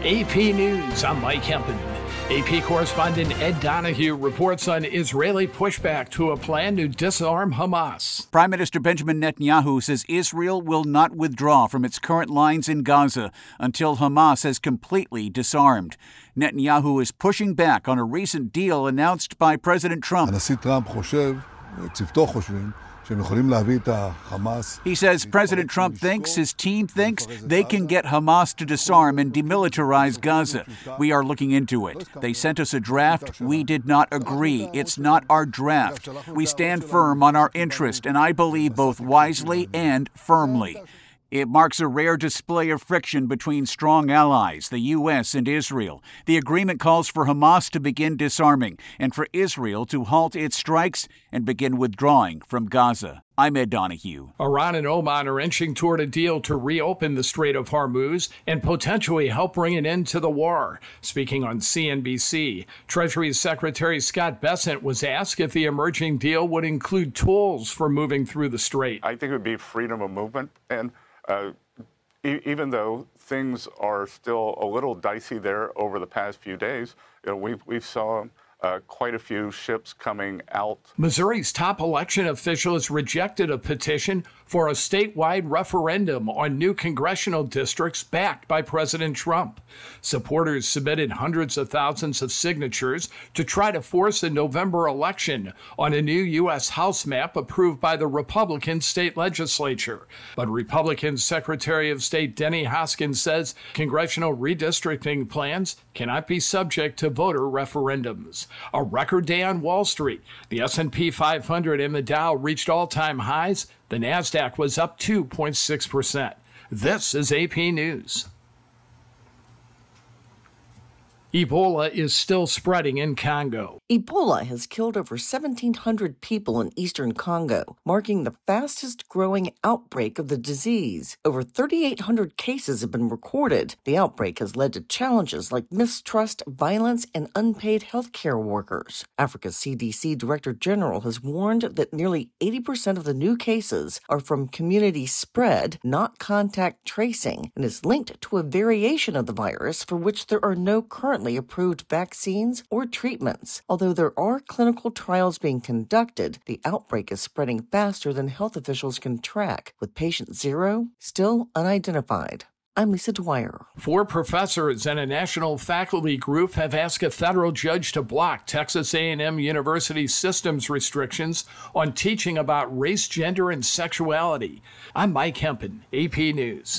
AP News, I'm Mike Hempen. AP correspondent Ed Donahue reports on Israeli pushback to a plan to disarm Hamas. Prime Minister Benjamin Netanyahu says Israel will not withdraw from its current lines in Gaza until Hamas has completely disarmed. Netanyahu is pushing back on a recent deal announced by President Trump. הנשיא טראמפ חושב, צוותו חושבים, He says President Trump thinks, his team thinks, they can get Hamas to disarm and demilitarize Gaza. We are looking into it. They sent us a draft. We did not agree. It's not our draft. We stand firm on our interest, and I believe both wisely and firmly. It marks a rare display of friction between strong allies, the U.S. and Israel. The agreement calls for Hamas to begin disarming and for Israel to halt its strikes and begin withdrawing from Gaza. I'm Ed Donahue. Iran and Oman are inching toward a deal to reopen the Strait of Hormuz and potentially help bring an end to the war. Speaking on CNBC, Treasury Secretary Scott Bessent was asked if the emerging deal would include tools for moving through the strait. I think it would be freedom of movement, and even though things are still a little dicey there over the past few days, we've saw quite a few ships coming out. Missouri's top election officials rejected a petition for a statewide referendum on new congressional districts backed by President Trump. Supporters submitted hundreds of thousands of signatures to try to force a November election on a new U.S. House map approved by the Republican state legislature. But Republican Secretary of State Denny Hoskins says congressional redistricting plans cannot be subject to voter referendums. A record day on Wall Street. The S&P 500 and the Dow reached all-time highs. The Nasdaq was up 2.6%. This is AP News. Ebola is still spreading in Congo. Ebola has killed over 1,700 people in eastern Congo, marking the fastest-growing outbreak of the disease. Over 3,800 cases have been recorded. The outbreak has led to challenges like mistrust, violence, and unpaid healthcare workers. Africa's CDC Director General has warned that nearly 80% of the new cases are from community spread, not contact tracing, and is linked to a variation of the virus for which there are no current approved vaccines or treatments. Although there are clinical trials being conducted, the outbreak is spreading faster than health officials can track, with patient 0 still unidentified. I'm Lisa Dwyer. 4 professors and a national faculty group have asked a federal judge to block Texas A&M University systems restrictions on teaching about race, gender, and sexuality. I'm Mike Hempen, AP News.